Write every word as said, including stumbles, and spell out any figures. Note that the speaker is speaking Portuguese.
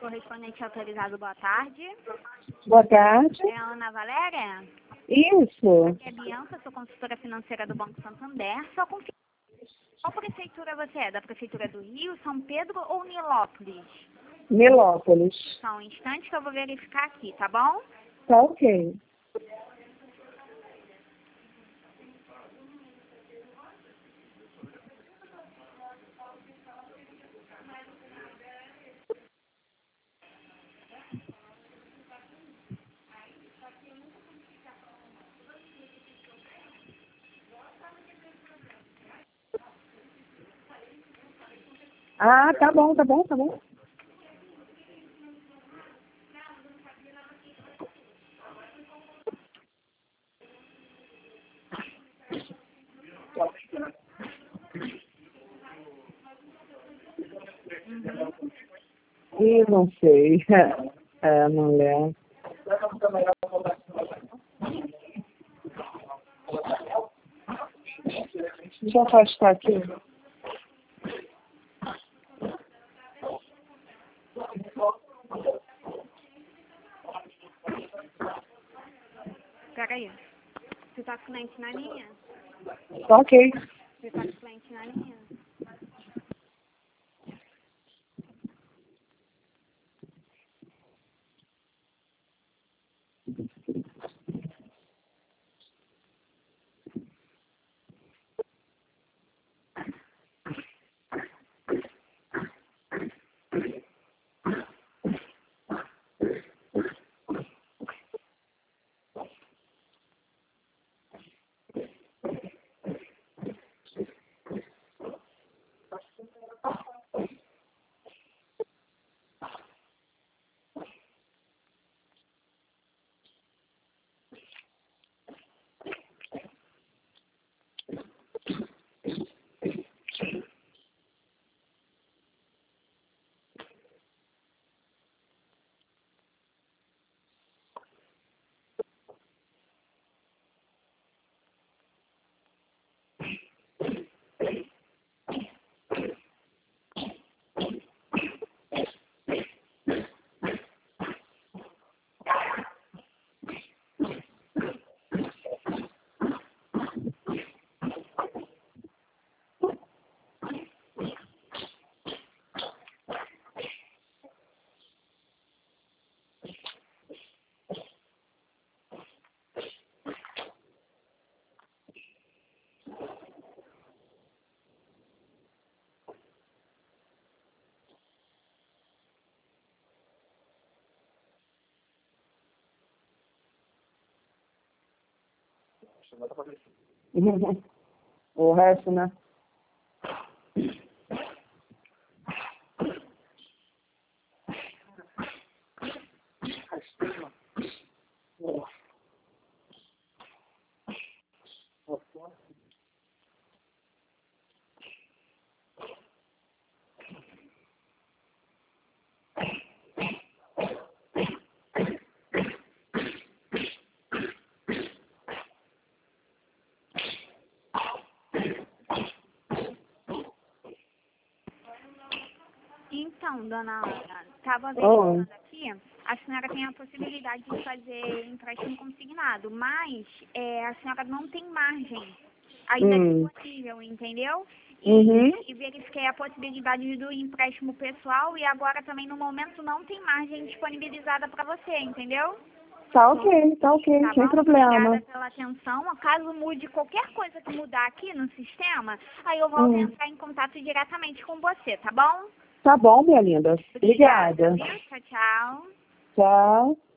Correspondente autorizado, boa tarde. Boa tarde. É a Ana Valéria? Isso. Aqui é Bianca, sou consultora financeira do Banco Santander. Só confirma, qual prefeitura você é? Da Prefeitura do Rio, São Pedro ou Nilópolis? Nilópolis. Só um instante que eu vou verificar aqui, tá bom? Tá ok. Ah, tá bom, tá bom, tá bom. Ih, não sei. É, não lembro. Deixa eu afastar aqui. Peraí. Você tá com o cliente na linha? Tá ok. Você tá com o cliente na linha? O resto, né? Então, dona Ana, estava Oh. verificando aqui, a senhora tem a possibilidade de fazer empréstimo consignado, mas é, a senhora não tem margem ainda Hum. disponível, entendeu? E, Uhum. e verifiquei a possibilidade do empréstimo pessoal e agora também no momento não tem margem disponibilizada para você, entendeu? Tá ok, tá ok, Tá sem bom? problema. Obrigada pela atenção. Caso mude qualquer coisa que mudar aqui no sistema, aí eu volto a Hum. entrar em contato diretamente com você, tá bom? Tá bom, minha linda. Obrigada. Viu? Tchau, tchau. Tchau.